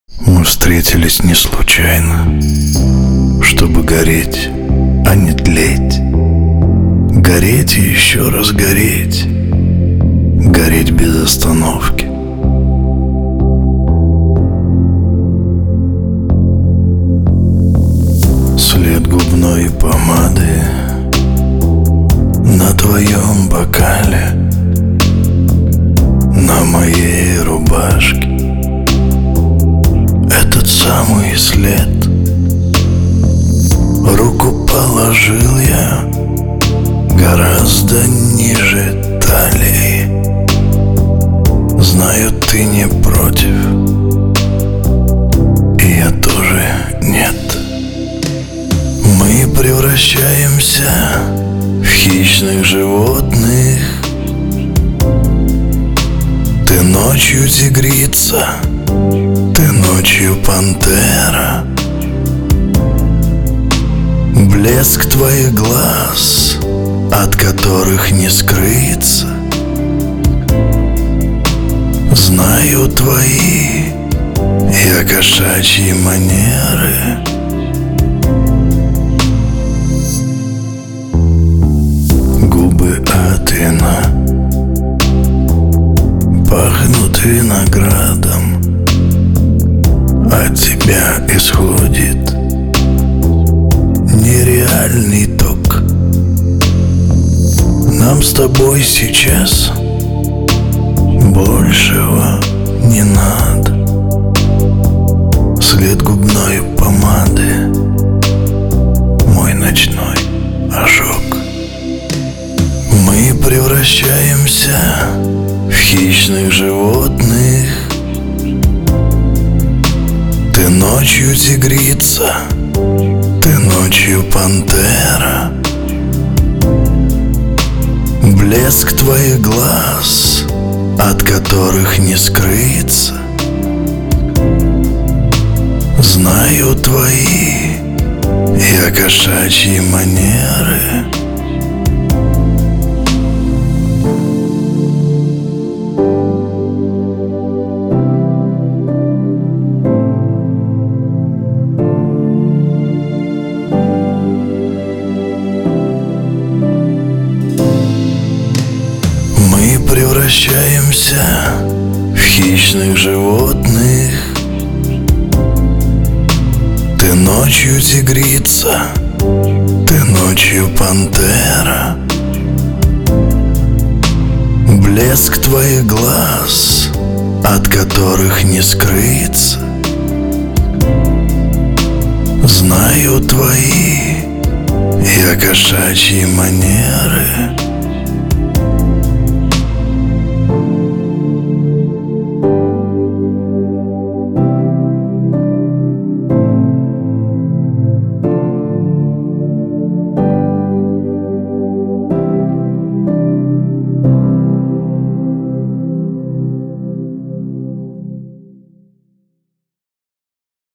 Мы встретились не случайно, чтобы гореть, а не тлеть. Гореть и еще раз гореть, гореть без остановки. След губной помады на твоем бокале, на моей рубашке. Этот самый след. Руку положил я гораздо ниже талии. Знаю, ты не против, и я тоже нет. Мы превращаемся в хищных животных. Ты ночью тигрица, ты ночью пантера. Блеск твоих глаз, от которых не скрыться. Знаю твои я кошачьи манеры. Губы от вина пахнут виноградом. От тебя исходит нереальный ток. Нам с тобой сейчас большего не надо. След губной помады, мой ночной ожог. Мы превращаемся в хищных животных. Ты ночью тигрица, ты ночью пантера. Блеск твоих глаз, от которых не скрыться. Знаю твои я кошачьи манеры. Мы превращаемся в хищных животных. Ты ночью тигрица, ты ночью пантера. Блеск твоих глаз, от которых не скрыться. Знаю твои я кошачьи манеры.